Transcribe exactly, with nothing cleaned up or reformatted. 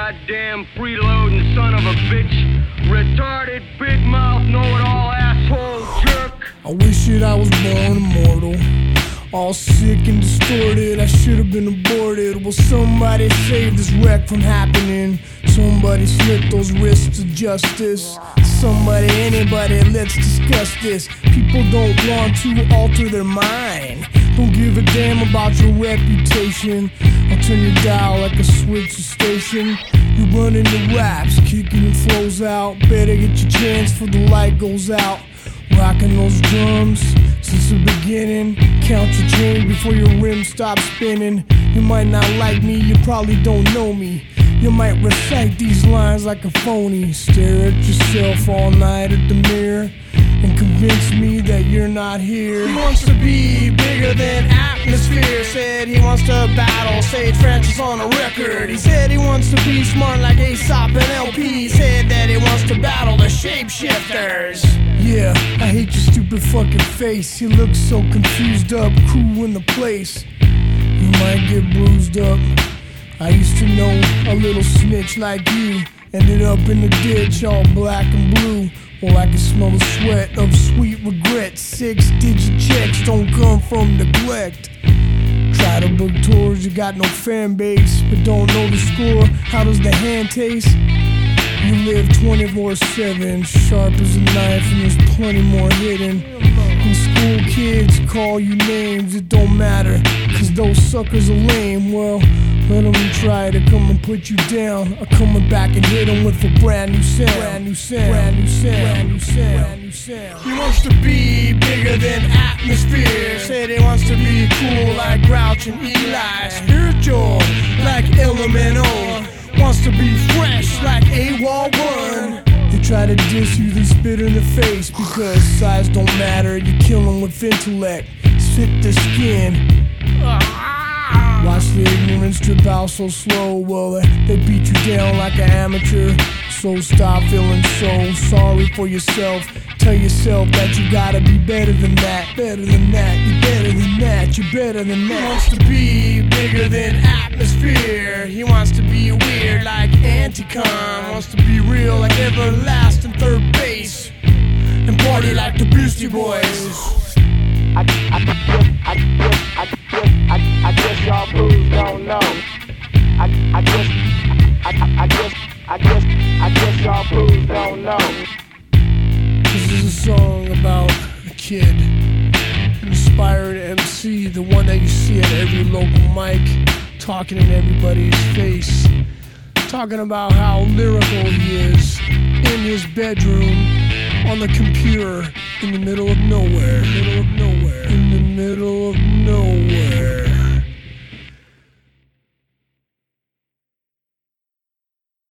goddamn freeloading son of a bitch, retarded, big mouth, know-it-all asshole jerk. I wish that I was born immortal, all sick and distorted. I should have been aborted. Will somebody save this wreck from happening? Somebody slit those wrists to justice. Somebody, anybody, let's discuss this. People don't want to alter their mind, don't give a damn about your reputation. I'll turn your dial like a switch to station. You run into raps, kicking your flows out. Better get your chance before the light goes out. Rocking those drums since the beginning. Count your change before your rims stop spinning. You might not like me, you probably don't know me. You might recite these lines like a phony. Stare at yourself all night at the mirror and convince me that you're not here. He wants to be bigger than atmosphere. Said he wants to battle Sage Francis on a record. He said he wants to be smart like Aesop and L P. He said that he wants to battle the shapeshifters. Yeah, I hate your stupid fucking face. You look so confused up, crew in the place. You might get bruised up. I used to know a little snitch like you. Ended up in the ditch all black and blue. Well, I can smell the sweat of sweet regret. Six-digit checks don't come from neglect. Try to book tours, you got no fan base, but don't know the score. How does the hand taste? You live twenty-four seven, sharp as a knife, and there's plenty more hidden. When school kids call you names, it don't matter, cause those suckers are lame. Well, let them try to come and put you down. I'm coming back and hit them with a brand new sound. Brand new sound, brand new sound, brand new sound, brand new sound. He wants to be bigger than atmosphere. Said he wants to be cool like Grouch and Eli. Spiritual like Elemental. Wants to be fresh like A W O L one. They try to diss you, then spit in the face. Because size don't matter, you kill them with intellect. Spit the skin. Watch the ignorance drip out so slow. Well, they beat you down like an amateur. So stop feeling so sorry for yourself. Tell yourself that you gotta be better than that. Better than that, you're better than that, you're better than that. He wants to be bigger than atmosphere. He wants to be weird like Anticon. Wants to be real like Everlasting Third Base. And party like the Beastie Boys. I, I, I, I, I, I, I guess y'all fools don't know. I, I guess, I, I, I guess, I guess, I guess y'all fools don't know. This is a song about a kid, an inspired M C, the one that you see at every local mic, talking in everybody's face, talking about how lyrical he is in his bedroom, on the computer, in the middle of nowhere, middle of nowhere, in the middle of nowhere.